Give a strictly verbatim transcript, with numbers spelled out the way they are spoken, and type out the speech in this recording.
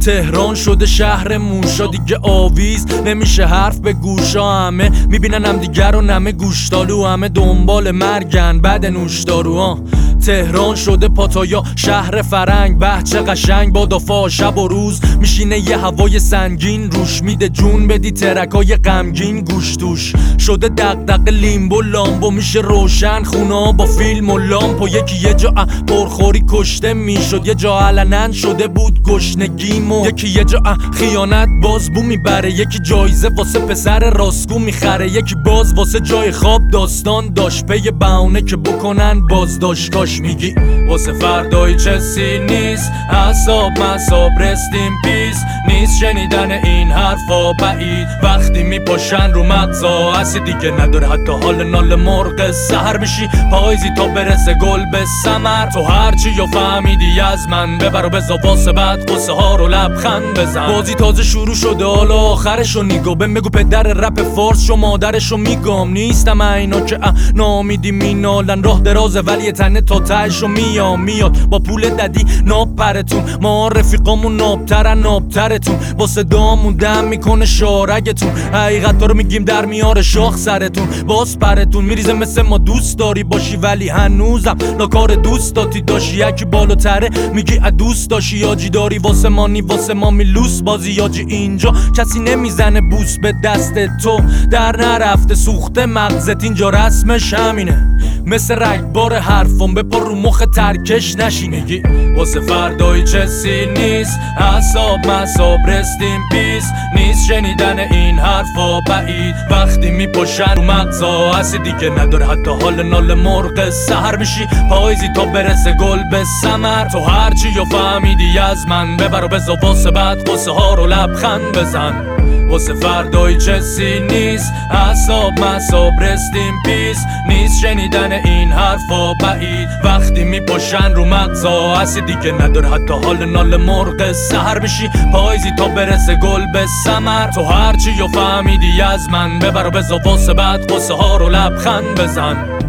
تهران شده شهر موشا، دیگه آویز نمیشه حرف به گوشا. همه میبینن هم دیگر رو نمه گوشتالو، همه دنبال مرگن بعد نوشدارو. ها تهران شده پاتایا شهر فرنگ، به چه قشنگ با دفاع شب و روز میشینه یه هوای سنگین روش، میده جون بدی ترکای غمگین گوش توش. شده دغدغه لیمبو لامبو، میشه روشن خونا با فیلم و لامپو. یکی یه جا پرخوری کشته میشد، یه جا علنن شده بود گشنگیمو. یکی یه جا خیانت باز بو میبره، یکی جایزه واسه پسر راستگو میخره. یکی باز واسه جای خواب داستان داشت، پی بهونه که بکنن بازداشت. کاش میگی واسه فردای چسی نیست، حساب مساب رستیم پیس نیست. شنیدن این حرفا بعید وقتی میپاشن رو مغزا، اصی دیگه نداره حتی حال نال مرغ. سحر میشی پاییزی تا برسه گل به ثمر. تو هرچی یا فهمیدی از من ببر و بزا واسه بعد قصه ها رو لبخند بزن. بازی تازه شروع شده حالا آخرشو نیگو بهم بگو پدر رپ فارس شو مادرشو میگم. نیستم اینا که نامیدی مینالن، راه درازه ولی تنه تا تهشو میام. میاد با پول ددی ناب پرتون، ما رفیقامون نابترن نابترتون. با صدامون دم میکنه شارگتون، حقیقت رو میگیم در میاره شاخ سرتون. باز پرتون میریزه مثل ما دوست داری باشی ولی هنوزم ناکار دوست داتی داشی. یکی بالاتره میگی دوست داشی یاجی داری واسه مانی واسه ما میلوس بازی. یاجی اینجا کسی نمیزنه بوس به دست تو، در نرفته سوخته مغزت اینجا رسمش همینه. مثل رگبار حرفم بپر رو مخ ترکش نشی. میگی واسه فردای چسی نیست، حساب مساب رستیم پیس نیست. شنیدن این حرفا بعید وقتی میپاشن رو مغزا، اصی دیگه نداره حتی حال نال مرغ. سحر میشی پاییزی تا برسه گل به ثمر. تو هرچی یا فهمیدی از من ببر و بزا واسه بعد قصه ها رو لبخند بزن. واسه فردای چسی نیست، حساب مساب رستیم پیس نیست. شنیدن این حرفا بعید وقتی میپاشن رو مغزا، اصی دیگه نداره حتی حال نال مرغ. سحر میشی پاییزی تا برسه گل به ثمر. تو هرچی یا فهمیدی از من ببر و بزا واسه بعد قصه ها رو لبخند بزن.